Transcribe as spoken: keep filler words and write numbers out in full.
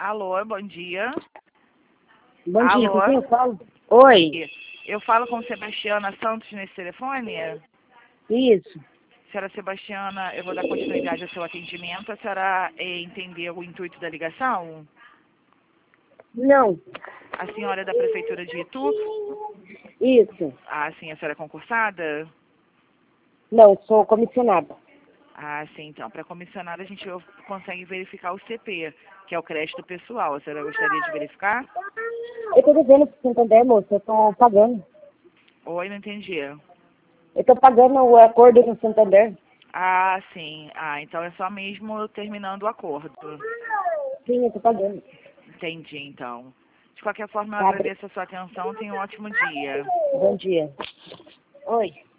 Alô, bom dia. Bom dia, Alô? com quem eu falo? Oi. Eu falo com Sebastiana Santos nesse telefone? Isso. Senhora Sebastiana, eu vou dar continuidade ao seu atendimento. A senhora eh, entendeu o intuito da ligação? Não. A senhora é da Prefeitura de Itu? Isso. Ah, sim, a senhora é concursada? Não, sou comissionada. Ah, sim, então. Para comissionada a gente consegue verificar o C P, que é o crédito pessoal. A senhora gostaria de verificar? Eu tô devendo pro Santander, moça. Eu tô pagando. Oi, não entendi. Eu tô pagando o acordo com o Santander. Ah, sim. Ah, então é só mesmo terminando o acordo. Sim, eu tô pagando. Entendi, então. De qualquer forma, eu Tá, agradeço a sua atenção. Tenha um ótimo dia. bom dia. Oi.